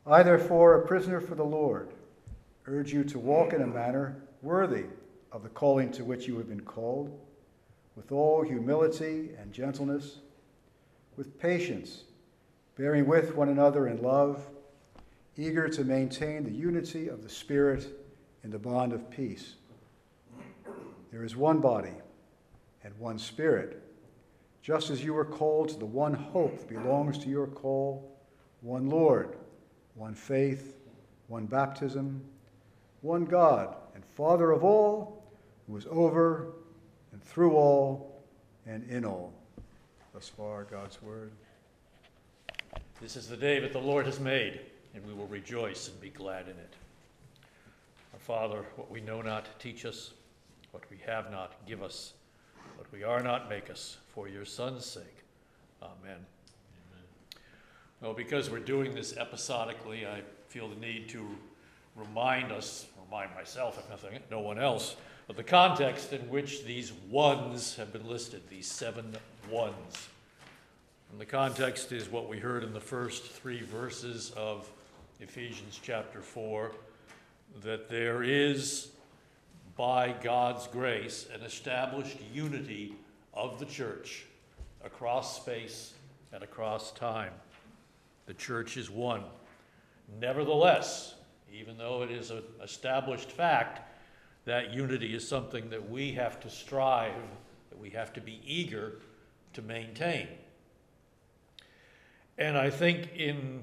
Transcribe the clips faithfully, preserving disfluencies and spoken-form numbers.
I, therefore, a prisoner for the Lord, urge you to walk in a manner worthy of the calling to which you have been called, with all humility and gentleness, with patience, bearing with one another in love, eager to maintain the unity of the Spirit in the bond of peace. There is one body and one Spirit, just as you were called to the one hope that belongs to your call, one Lord, one faith, one baptism, one God and Father of all, who is over and through all and in all. Thus far, God's word. This is the day that the Lord has made, and we will rejoice and be glad in it. Our Father, what we know not, teach us. What we have not, give us. What we are not, make us. For your Son's sake. Amen. Amen. Well, because we're doing this episodically, I feel the need to remind us, remind myself, if nothing, no one else, of the context in which these ones have been listed, these seven ones. And the context is what we heard in the first three verses of Ephesians chapter four, that there is, by God's grace, an established unity of the church across space and across time. The church is one. Nevertheless, even though it is an established fact, that unity is something that we have to strive, that we have to be eager to maintain. And I think in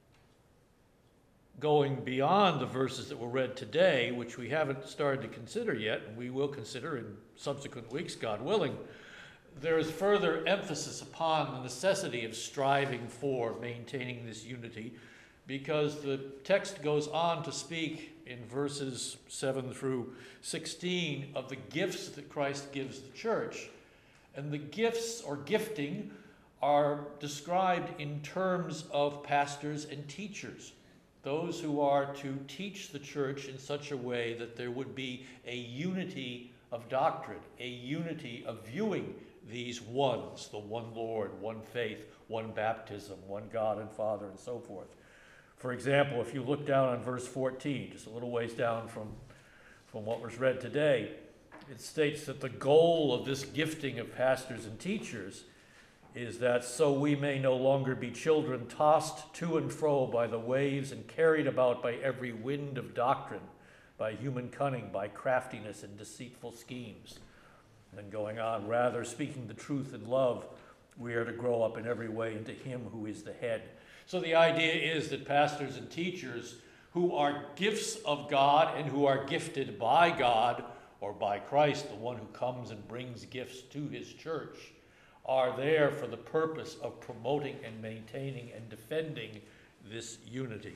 going beyond the verses that were read today, which we haven't started to consider yet, and we will consider in subsequent weeks, God willing, there is further emphasis upon the necessity of striving for maintaining this unity, because the text goes on to speak in verses seven through sixteen of the gifts that Christ gives the church. And the gifts or gifting are described in terms of pastors and teachers, those who are to teach the church in such a way that there would be a unity of doctrine, a unity of viewing these ones, the one Lord, one faith, one baptism, one God and Father, and so forth. For example, if you look down on verse fourteen, just a little ways down from, from what was read today, it states that the goal of this gifting of pastors and teachers is that so we may no longer be children tossed to and fro by the waves and carried about by every wind of doctrine, by human cunning, by craftiness and deceitful schemes. And then going on, rather speaking the truth in love, we are to grow up in every way into him who is the head. So the idea is that pastors and teachers who are gifts of God and who are gifted by God or by Christ, the one who comes and brings gifts to his church, are there for the purpose of promoting and maintaining and defending this unity.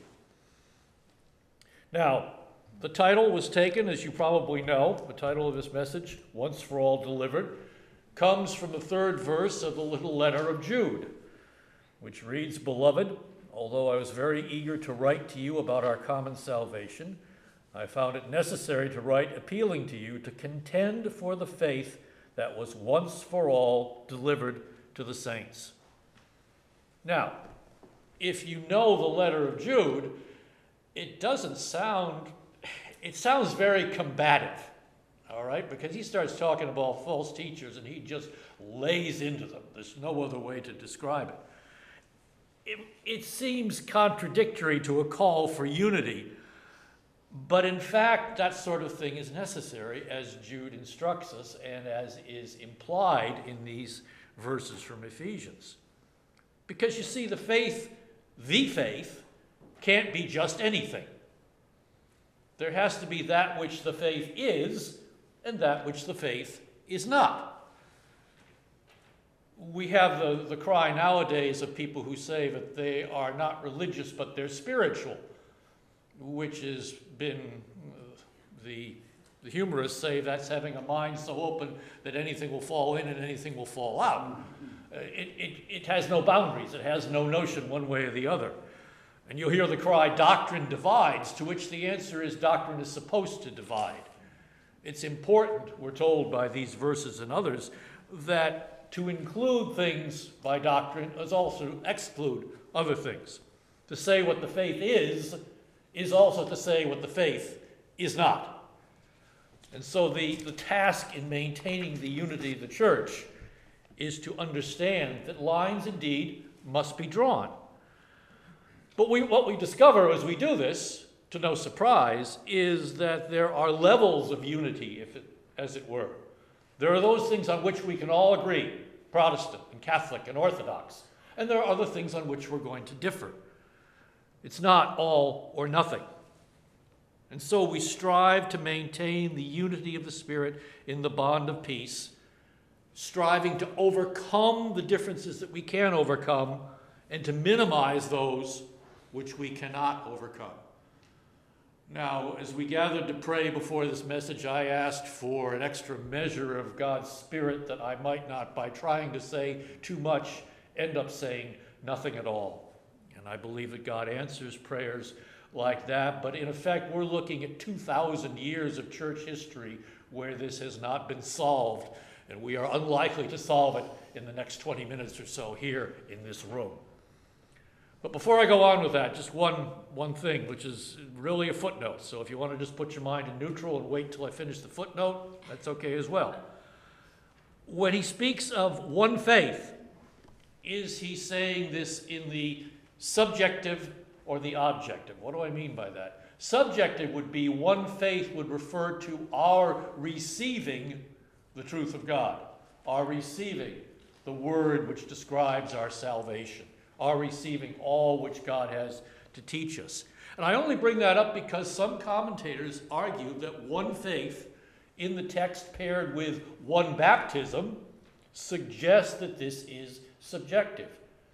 Now, the title was taken, as you probably know, the title of this message, Once for All Delivered, comes from the third verse of the little letter of Jude, which reads, "Beloved, although I was very eager to write to you about our common salvation, I found it necessary to write appealing to you to contend for the faith that was once for all delivered to the saints." Now, if you know the letter of Jude, it doesn't sound, it sounds very combative, all right? Because he starts talking about false teachers and he just lays into them. There's no other way to describe it. It, it seems contradictory to a call for unity, but in fact, that sort of thing is necessary, as Jude instructs us and as is implied in these verses from Ephesians. Because you see, the faith, the faith, can't be just anything. There has to be that which the faith is and that which the faith is not. We have the, the cry nowadays of people who say that they are not religious, but they're spiritual, which has been, uh, the, the humorists say that's having a mind so open that anything will fall in and anything will fall out. Uh, it, it, it has no boundaries. It has no notion one way or the other. And you'll hear the cry, doctrine divides, to which the answer is doctrine is supposed to divide. It's important, we're told by these verses and others, that to include things by doctrine is also to exclude other things. To say what the faith is, is also to say what the faith is not. And so the, the task in maintaining the unity of the church is to understand that lines indeed must be drawn. But we, what we discover as we do this, to no surprise, is that there are levels of unity, if it, as it were. There are those things on which we can all agree, Protestant and Catholic and Orthodox, and there are other things on which we're going to differ. It's not all or nothing. And so we strive to maintain the unity of the Spirit in the bond of peace, striving to overcome the differences that we can overcome and to minimize those which we cannot overcome. Now, as we gathered to pray before this message, I asked for an extra measure of God's Spirit that I might not, by trying to say too much, end up saying nothing at all. And I believe that God answers prayers like that, but in effect, we're looking at two thousand years of church history where this has not been solved, and we are unlikely to solve it in the next twenty minutes or so here in this room. But before I go on with that, just one, one thing, which is really a footnote. So if you want to just put your mind in neutral and wait till I finish the footnote, that's okay as well. When he speaks of one faith, is he saying this in the subjective or the objective? What do I mean by that? Subjective would be one faith would refer to our receiving the truth of God, our receiving the word which describes our salvation, our receiving all which God has to teach us. And I only bring that up because some commentators argue that one faith in the text paired with one baptism suggests that this is subjective.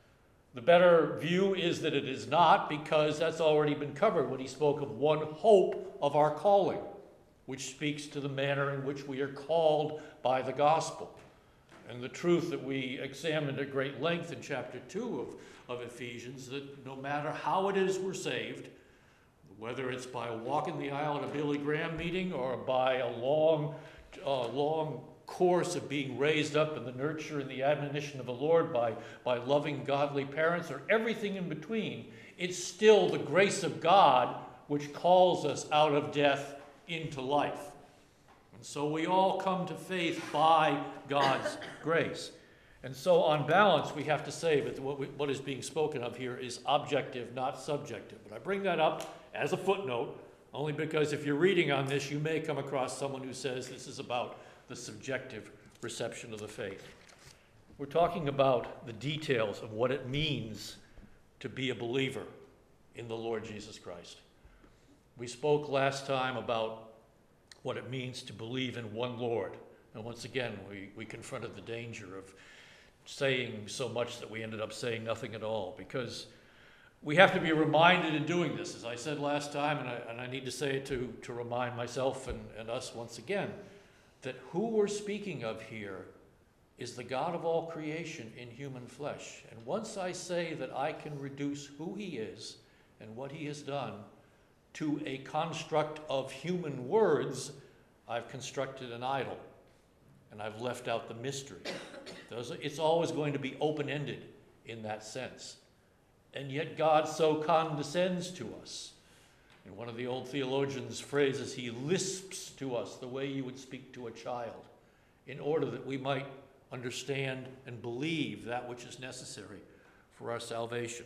The better view is that it is not, because that's already been covered when he spoke of one hope of our calling, which speaks to the manner in which we are called by the gospel. And the truth that we examined at great length in chapter two of, of Ephesians, that no matter how it is we're saved, whether it's by walking the aisle at a Billy Graham meeting or by a long, uh, long course of being raised up in the nurture and the admonition of the Lord by, by loving godly parents, or everything in between, it's still the grace of God which calls us out of death into life. And so we all come to faith by God's grace. And so on balance, we have to say that what, we, what is being spoken of here is objective, not subjective. But I bring that up as a footnote, only because if you're reading on this, you may come across someone who says this is about the subjective reception of the faith. We're talking about the details of what it means to be a believer in the Lord Jesus Christ. We spoke last time about what it means to believe in one Lord. And once again, we, we confronted the danger of saying so much that we ended up saying nothing at all, because we have to be reminded in doing this, as I said last time, and I, and I need to say it to, to remind myself and, and us once again, that who we're speaking of here is the God of all creation in human flesh. And once I say that I can reduce who he is and what he has done to a construct of human words, I've constructed an idol, and I've left out the mystery. It's always going to be open-ended in that sense. And yet God so condescends to us. In one of the old theologians' phrases, he lisps to us the way you would speak to a child, in order that we might understand and believe that which is necessary for our salvation.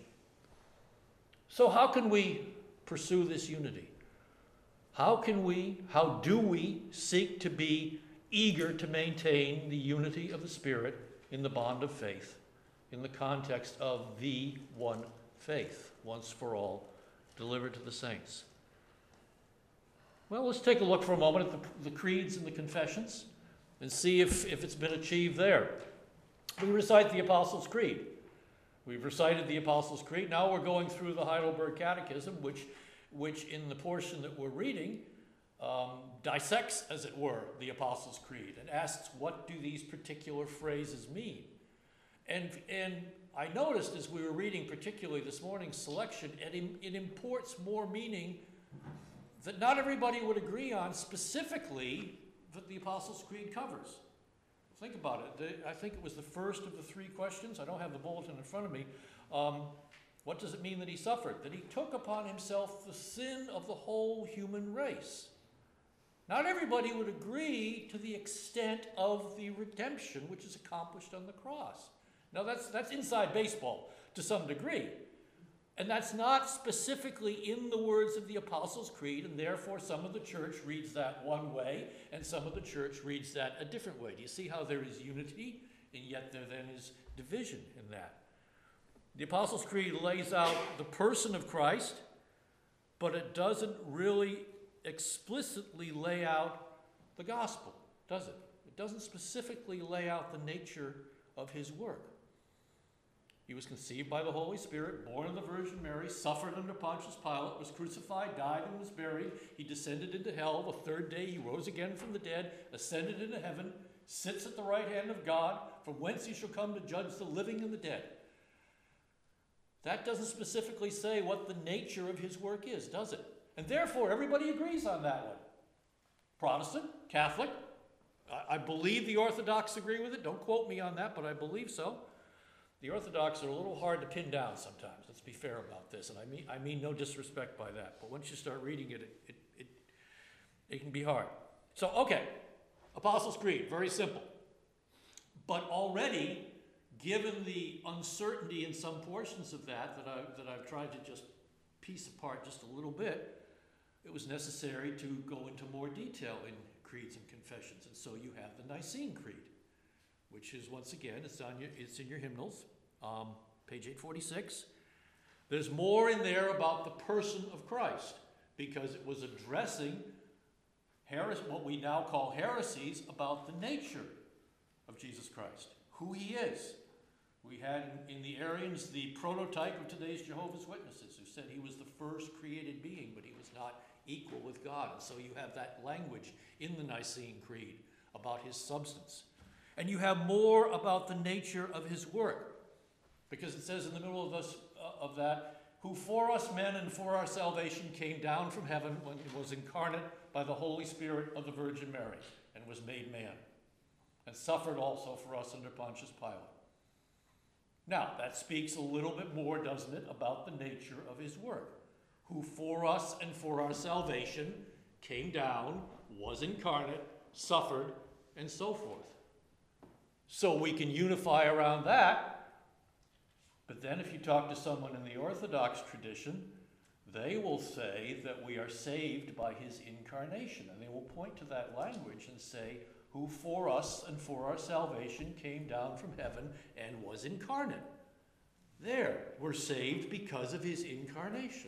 So how can we pursue this unity? How can we, how do we seek to be eager to maintain the unity of the Spirit in the bond of faith, in the context of the one faith, once for all, delivered to the saints? Well, let's take a look for a moment at the, the creeds and the confessions and see if, if it's been achieved there. We recite the Apostles' Creed. We've recited the Apostles' Creed. Now we're going through the Heidelberg Catechism, which, which in the portion that we're reading um, dissects, as it were, the Apostles' Creed and asks, what do these particular phrases mean? And, and I noticed as we were reading, particularly this morning's selection, it, it imports more meaning that not everybody would agree on, specifically that the Apostles' Creed covers. Think about it. I think it was the first of the three questions. I don't have the bulletin in front of me. Um, What does it mean that he suffered? That he took upon himself the sin of the whole human race. Not everybody would agree to the extent of the redemption which is accomplished on the cross. Now that's, that's inside baseball to some degree. And that's not specifically in the words of the Apostles' Creed, and therefore some of the church reads that one way, and some of the church reads that a different way. Do you see how there is unity, and yet there then is division in that? The Apostles' Creed lays out the person of Christ, but it doesn't really explicitly lay out the gospel, does it? It doesn't specifically lay out the nature of his work. He was conceived by the Holy Spirit, born of the Virgin Mary, suffered under Pontius Pilate, was crucified, died, and was buried. He descended into hell. The third day he rose again from the dead, ascended into heaven, sits at the right hand of God, from whence he shall come to judge the living and the dead. That doesn't specifically say what the nature of his work is, does it? And therefore, everybody agrees on that one. Protestant, Catholic, I, I believe the Orthodox agree with it. Don't quote me on that, but I believe so. The Orthodox are a little hard to pin down sometimes. Let's be fair about this. And I mean, I mean no disrespect by that. But once you start reading it, it, it, it, it can be hard. So, okay, Apostles' Creed, very simple. But already, given the uncertainty in some portions of that that, I, that I've tried to just piece apart just a little bit, it was necessary to go into more detail in creeds and confessions. And so you have the Nicene Creed, which is, once again, it's, on your, it's in your hymnals, um, page eight forty-six. There's more in there about the person of Christ, because it was addressing heres- what we now call heresies about the nature of Jesus Christ, who he is. We had in the Arians the prototype of today's Jehovah's Witnesses, who said he was the first created being, but he was not equal with God. And so you have that language in the Nicene Creed about his substance. And you have more about the nature of his work, because it says in the middle of, this, uh, of that, who for us men and for our salvation came down from heaven when he was incarnate by the Holy Spirit of the Virgin Mary and was made man, and suffered also for us under Pontius Pilate. Now, that speaks a little bit more, doesn't it, about the nature of his work. Who for us and for our salvation came down, was incarnate, suffered, and so forth. So we can unify around that. But then if you talk to someone in the Orthodox tradition, they will say that we are saved by his incarnation. And they will point to that language and say, who for us and for our salvation came down from heaven and was incarnate. There, we're saved because of his incarnation.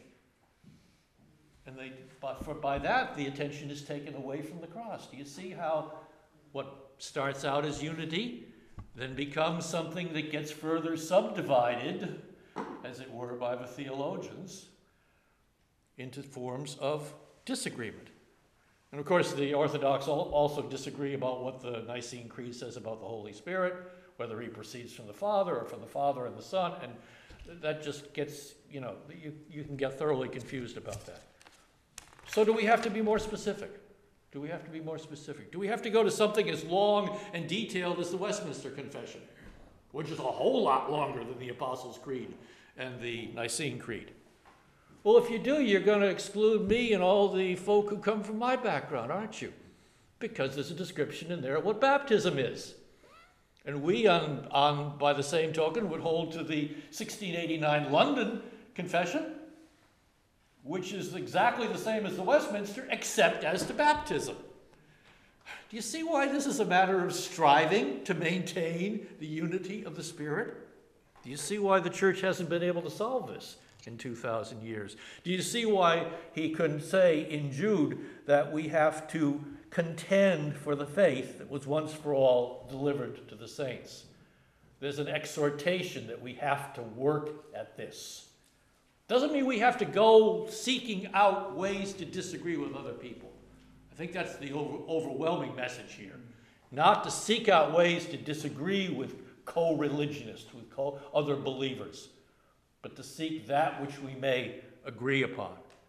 And they, but for by that, the attention is taken away from the cross. Do you see how what starts out as unity then becomes something that gets further subdivided, as it were, by the theologians into forms of disagreement? And of course, the Orthodox also disagree about what the Nicene Creed says about the Holy Spirit, whether he proceeds from the Father or from the Father and the Son, and that just gets, you know, you, you can get thoroughly confused about that. So do we have to be more specific? Do we have to be more specific? Do we have to go to something as long and detailed as the Westminster Confession, which is a whole lot longer than the Apostles' Creed and the Nicene Creed? Well, if you do, you're going to exclude me and all the folk who come from my background, aren't you? Because there's a description in there of what baptism is. And we, on, on by the same token, would hold to the sixteen eighty-nine London Confession, which is exactly the same as the Westminster, except as to baptism. Do you see why this is a matter of striving to maintain the unity of the Spirit? Do you see why the church hasn't been able to solve this in two thousand years? Do you see why he couldn't say in Jude that we have to contend for the faith that was once for all delivered to the saints? There's an exhortation that we have to work at this. Doesn't mean we have to go seeking out ways to disagree with other people. I think that's the over, overwhelming message here. Not to seek out ways to disagree with co-religionists, with co- other believers, but to seek that which we may agree upon.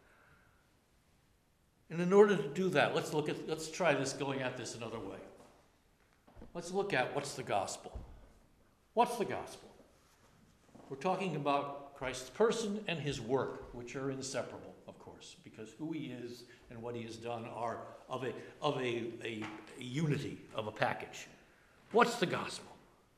And in order to do that, let's look at, let's try this, going at this another way. Let's look at what's the gospel. What's the gospel? We're talking about Christ's person and his work, which are inseparable, of course, because who he is and what he has done are of a, of a, a, a unity, of a package. What's the gospel?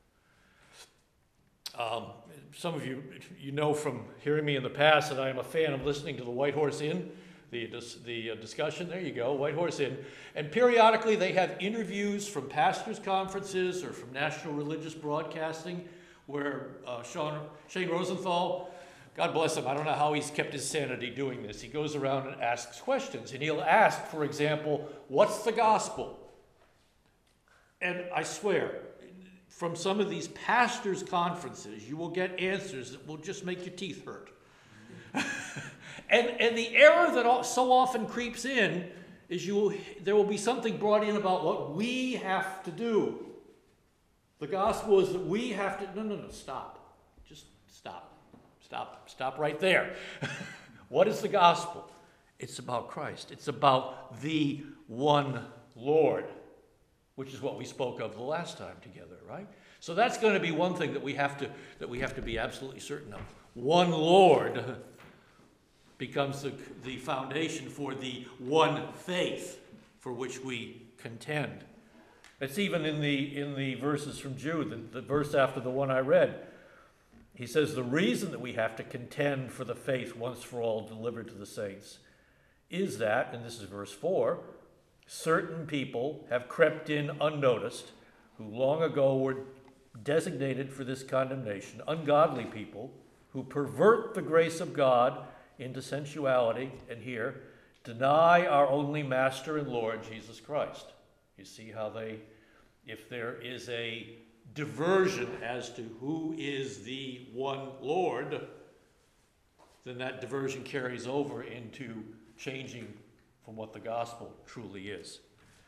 Um, some of you, you know from hearing me in the past that I am a fan of listening to the White Horse Inn, the, the uh, discussion. There you go, White Horse Inn. And periodically they have interviews from pastors' conferences or from National Religious Broadcasting where uh, Sean, Shane Rosenthal, God bless him, I don't know how he's kept his sanity doing this. He goes around and asks questions. And he'll ask, for example, what's the gospel? And I swear, from some of these pastors' conferences, you will get answers that will just make your teeth hurt. and, and the error that so often creeps in is you will, there will be something brought in about what we have to do. The gospel is that we have to, no, no, no, stop. Just stop. Stop. Stop right there. What is the gospel? It's about Christ. It's about the one Lord, which is what we spoke of the last time together, right? So that's going to be one thing that we have to that we have to be absolutely certain of. One Lord becomes the, the foundation for the one faith for which we contend. It's even in the in the verses from Jude, the, the verse after the one I read. He says the reason that we have to contend for the faith once for all delivered to the saints is that, and this is verse four, certain people have crept in unnoticed, who long ago were designated for this condemnation, ungodly people who pervert the grace of God into sensuality, and here, deny our only Master and Lord, Jesus Christ. You see how they, if there is a diversion as to who is the one Lord, then that diversion carries over into changing from what the gospel truly is.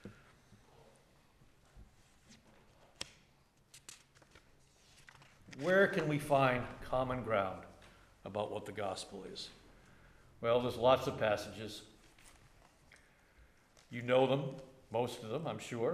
Where can we find common ground about what the gospel is? Well, there's lots of passages. You know them, most of them, I'm sure.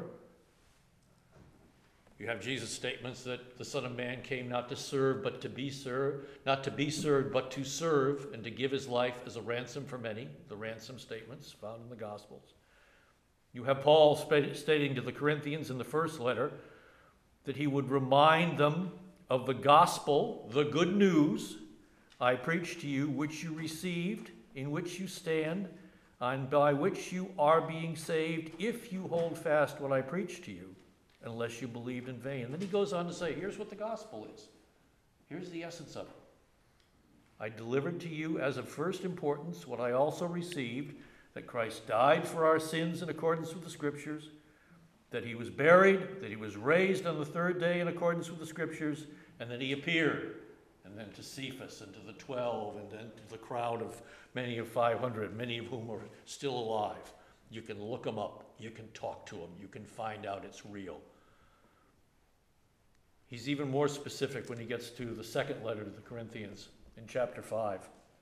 You have Jesus' statements that the Son of Man came not to serve, but to be served, not to be served, but to serve, and to give his life as a ransom for many, the ransom statements found in the Gospels. You have Paul stating to the Corinthians in the first letter that he would remind them of the gospel, the good news I preached to you, which you received, in which you stand, and by which you are being saved, if you hold fast what I preached to you, unless you believed in vain. And then he goes on to say, here's what the gospel is. Here's the essence of it. I delivered to you as of first importance what I also received, that Christ died for our sins in accordance with the Scriptures, that he was buried, that he was raised on the third day in accordance with the Scriptures, and that he appeared, and then to Cephas and to the twelve, and then to the crowd of many of five hundred, many of whom are still alive. You can look them up. You can talk to them. You can find out it's real. He's even more specific when he gets to the second letter to the Corinthians in chapter five.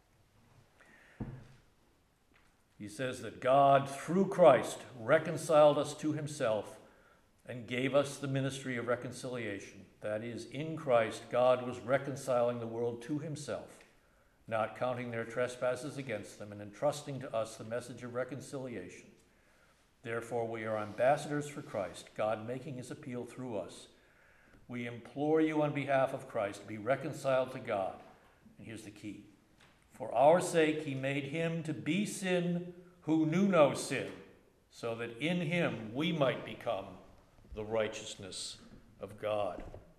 He says that God, through Christ, reconciled us to himself and gave us the ministry of reconciliation. That is, in Christ, God was reconciling the world to himself, not counting their trespasses against them, and entrusting to us the message of reconciliation. Therefore, we are ambassadors for Christ, God making his appeal through us. We implore you on behalf of Christ, be reconciled to God. And here's the key. For our sake, he made him to be sin who knew no sin, so that in him we might become the righteousness of God.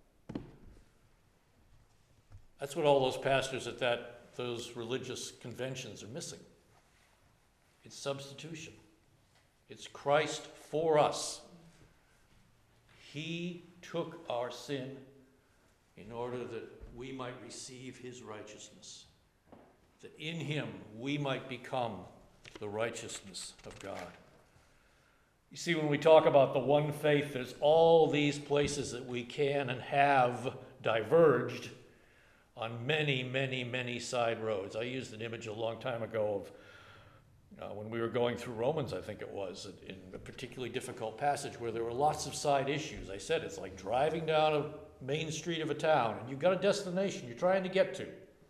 That's what all those pastors at that, those religious conventions are missing. It's substitution. It's Christ for us. He took our sin in order that we might receive his righteousness, that in him we might become the righteousness of God. You see, when we talk about the one faith, there's all these places that we can and have diverged on many, many, many side roads. I used an image a long time ago of Uh, when we were going through Romans, I think it was, in a particularly difficult passage where there were lots of side issues. I said it's like driving down a main street of a town, and you've got a destination you're trying to get to. And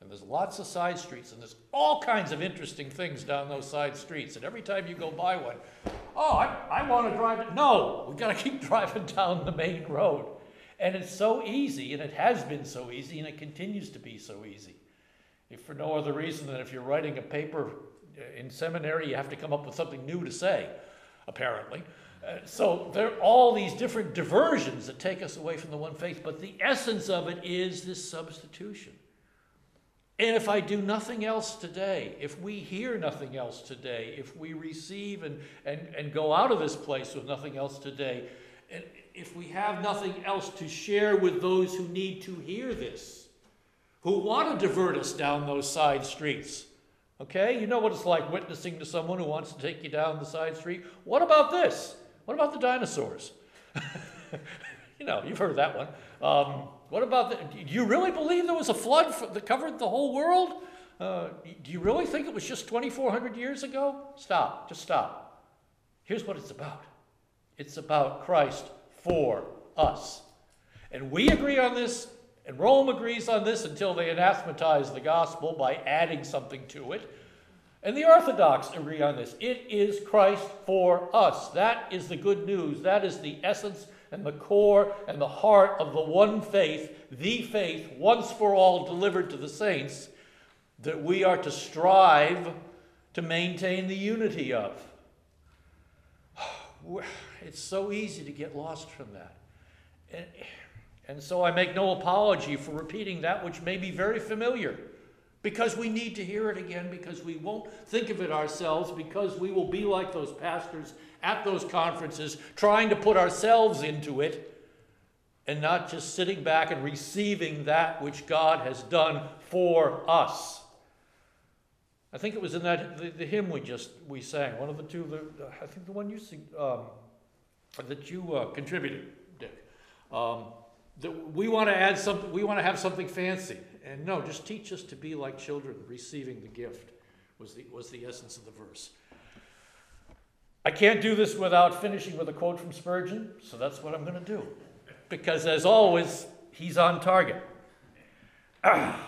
And there's lots of side streets, and there's all kinds of interesting things down those side streets. And every time you go by one, oh, I, I want to drive it. No, we got to keep driving down the main road. And it's so easy, and it has been so easy, and it continues to be so easy. If for no other reason than if you're writing a paper in seminary, you have to come up with something new to say, apparently. Uh, so there are all these different diversions that take us away from the one faith, but the essence of it is this substitution. And if I do nothing else today, if we hear nothing else today, if we receive and, and, and go out of this place with nothing else today, and if we have nothing else to share with those who need to hear this, who want to divert us down those side streets, okay? You know what it's like witnessing to someone who wants to take you down the side street. What about this? What about the dinosaurs? You know, you've heard that one. Um, what about the, do you really believe there was a flood that covered the whole world? Uh, do you really think it was just twenty-four hundred years ago? Stop, just stop. Here's what it's about. It's about Christ for us. And we agree on this, and Rome agrees on this until they anathematize the gospel by adding something to it. And the Orthodox agree on this. It is Christ for us. That is the good news. That is the essence and the core and the heart of the one faith, the faith once for all delivered to the saints, that we are to strive to maintain the unity of. It's so easy to get lost from that. And, and so I make no apology for repeating that which may be very familiar, because we need to hear it again, because we won't think of it ourselves, because we will be like those pastors at those conferences trying to put ourselves into it and not just sitting back and receiving that which God has done for us. I think it was in that the, the hymn we just we sang, one of the two, the, I think the one you sing, um, that you uh, contributed, Dick. Um, that we want to add something, we want to have something fancy. And no, just teach us to be like children, receiving the gift was the, was the essence of the verse. I can't do this without finishing with a quote from Spurgeon, so that's what I'm going to do. Because as always, he's on target. Ah.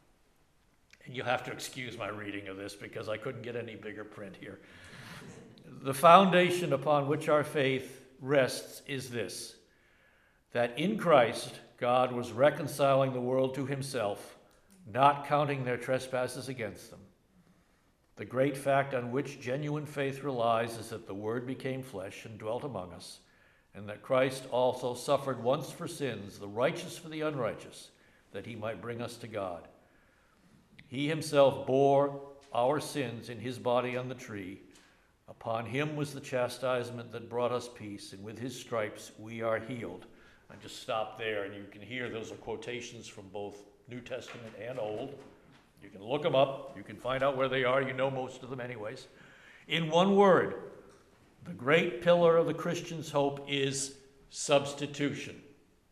And you'll have to excuse my reading of this because I couldn't get any bigger print here. The foundation upon which our faith rests is this, that in Christ God was reconciling the world to himself, not counting their trespasses against them. The great fact on which genuine faith relies is that the Word became flesh and dwelt among us, and that Christ also suffered once for sins, the righteous for the unrighteous, that he might bring us to God. He himself bore our sins in his body on the tree. Upon him was the chastisement that brought us peace, and with his stripes we are healed. I just stop there, and you can hear those are quotations from both New Testament and Old. You can look them up. You can find out where they are. You know most of them anyways. In one word, the great pillar of the Christian's hope is substitution.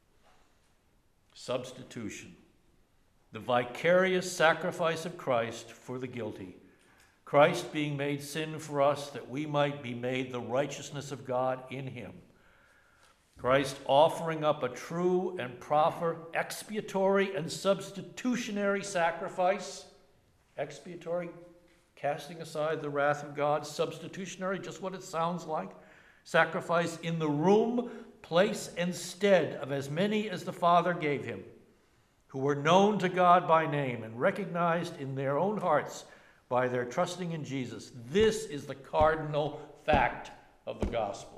Substitution. The vicarious sacrifice of Christ for the guilty. Christ being made sin for us that we might be made the righteousness of God in him. Christ offering up a true and proper expiatory and substitutionary sacrifice. Expiatory, casting aside the wrath of God. Substitutionary, just what it sounds like. Sacrifice in the room, place, and stead of as many as the Father gave him, who were known to God by name and recognized in their own hearts by their trusting in Jesus. This is the cardinal fact of the gospel.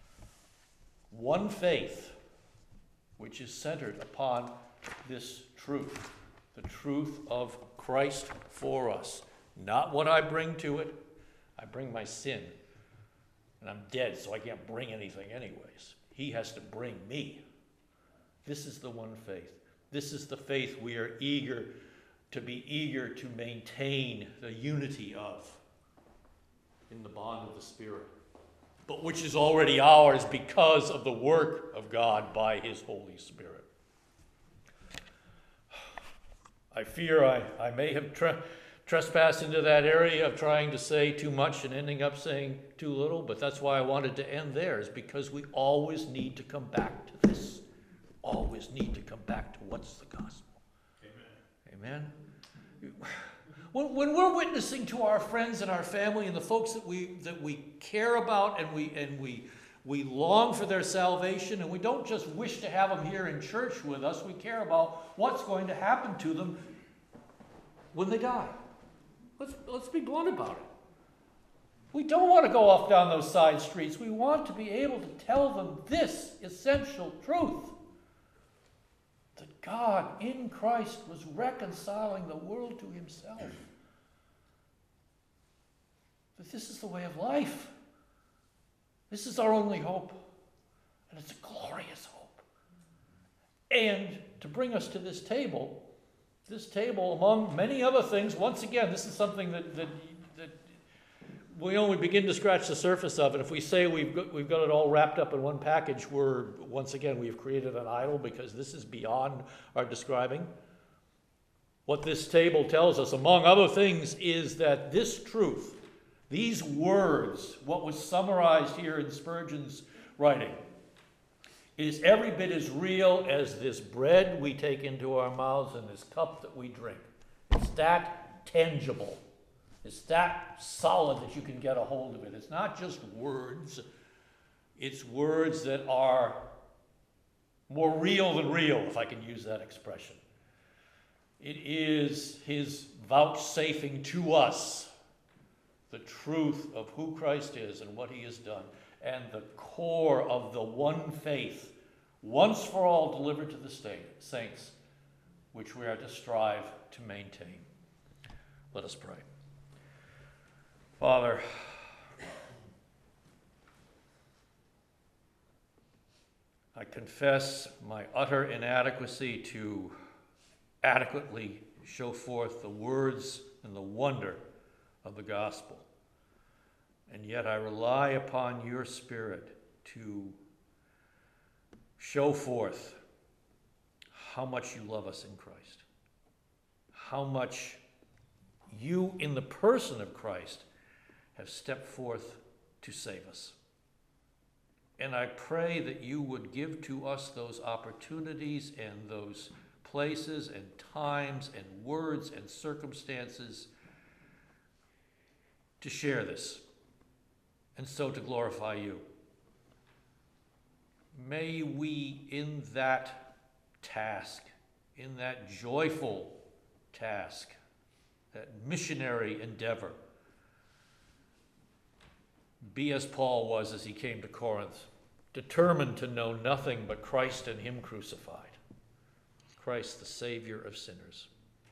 One faith, which is centered upon this truth, the truth of Christ for us. Not what I bring to it. I bring my sin, and I'm dead, so I can't bring anything anyways. He has to bring me. This is the one faith. This is the faith we are eager to be eager to maintain the unity of in the bond of the Spirit, but which is already ours because of the work of God by his Holy Spirit. I fear I, I may have tre- trespassed into that area of trying to say too much and ending up saying too little, but that's why I wanted to end there, is because we always need to come back to this. Always need to come back to what's the gospel. Amen. Amen. when, when we're witnessing to our friends and our family and the folks that we that we care about and we and we we long for their salvation, and we don't just wish to have them here in church with us, we care about what's going to happen to them when they die. Let's, let's be blunt about it. We don't want to go off down those side streets. We want to be able to tell them this essential truth: that God in Christ was reconciling the world to himself. That this is the way of life. This is our only hope. And it's a glorious hope. And to bring us to this table, this table, among many other things, once again, this is something that, that, that we only begin to scratch the surface of. And if we say we've got, we've got it all wrapped up in one package, we're, once again, we've created an idol, because this is beyond our describing. What this table tells us, among other things, is that this truth, these words, what was summarized here in Spurgeon's writing, is every bit as real as this bread we take into our mouths and this cup that we drink. It's that tangible. It's that solid that you can get a hold of it. It's not just words. It's words that are more real than real, if I can use that expression. It is his vouchsafing to us the truth of who Christ is and what he has done, and the core of the one faith, once for all delivered to the saints, which we are to strive to maintain. Let us pray. Father, I confess my utter inadequacy to adequately show forth the words and the wonder of the gospel. And yet I rely upon your Spirit to show forth how much you love us in Christ, how much you in the person of Christ have stepped forth to save us. And I pray that you would give to us those opportunities and those places and times and words and circumstances to share this, and so to glorify you. May we in that task, in that joyful task, that missionary endeavor, be as Paul was as he came to Corinth, determined to know nothing but Christ and him crucified. Christ, the Savior of sinners.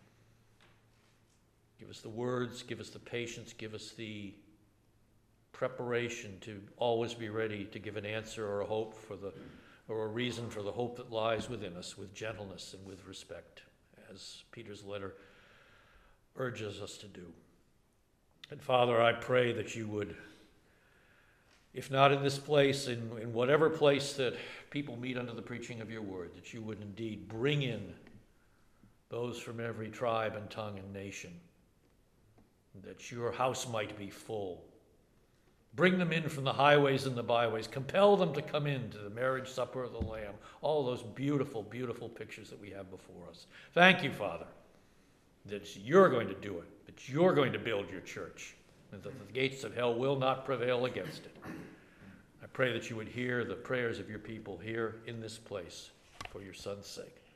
Give us the words, give us the patience, give us the preparation to always be ready to give an answer or a hope for the, or a reason for the hope that lies within us, with gentleness and with respect, as Peter's letter urges us to do. And Father, I pray that you would, if not in this place, in, in whatever place that people meet under the preaching of your word, that you would indeed bring in those from every tribe and tongue and nation, that your house might be full. Bring them in from the highways and the byways. Compel them to come in to the marriage supper of the Lamb. All those beautiful, beautiful pictures that we have before us. Thank you, Father, that you're going to do it, that you're going to build your church, and that the gates of hell will not prevail against it. I pray that you would hear the prayers of your people here in this place for your Son's sake.